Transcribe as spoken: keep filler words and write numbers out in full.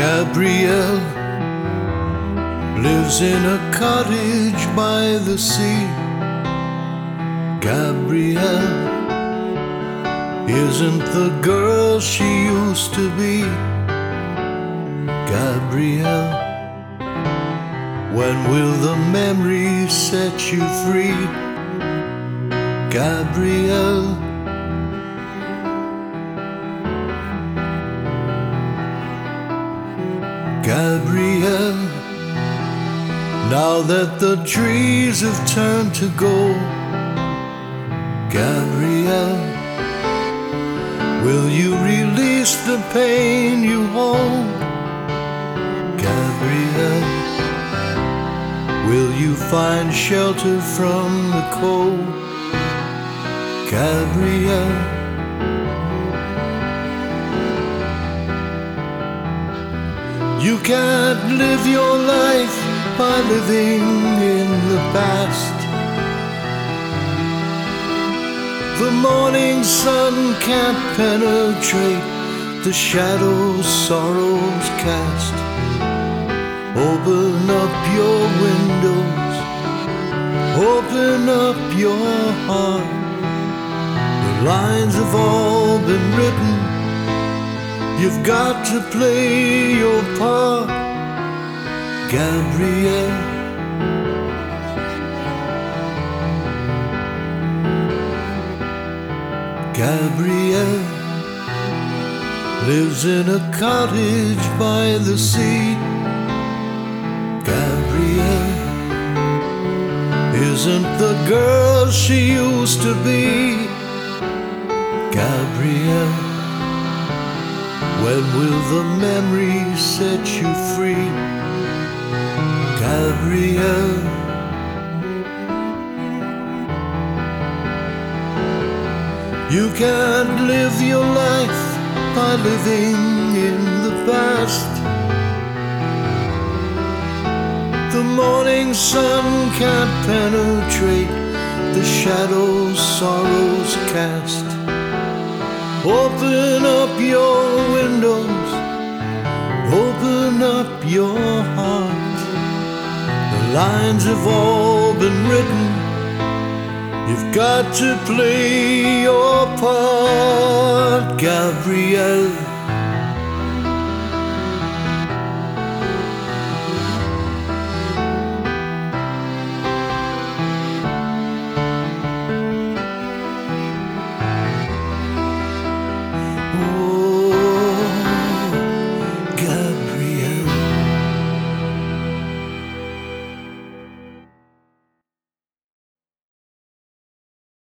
Gabrielle lives in a cottage by the sea. Gabrielle isn't the girl she used to be. Gabrielle, when will the memory set you free? Gabrielle, Gabrielle, now that the trees have turned to gold, Gabrielle, will you release the pain you hold? Gabrielle, will you find shelter from the cold? Gabrielle, you can't live your life by living in the past. The morning sun can't penetrate the shadows sorrows cast. Open up your windows, open up your heart. The lines have all been written, you've got to play your part. Gabrielle, Gabrielle lives in a cottage by the sea. Gabrielle isn't the girl she used to be. Gabrielle, when will the memory set you free? Gabrielle, you can't live your life by living in the past. The morning sun can't penetrate the shadows sorrows cast. Open up your windows, open up your heart. The lines have all been written, you've got to play your part. Gabrielle,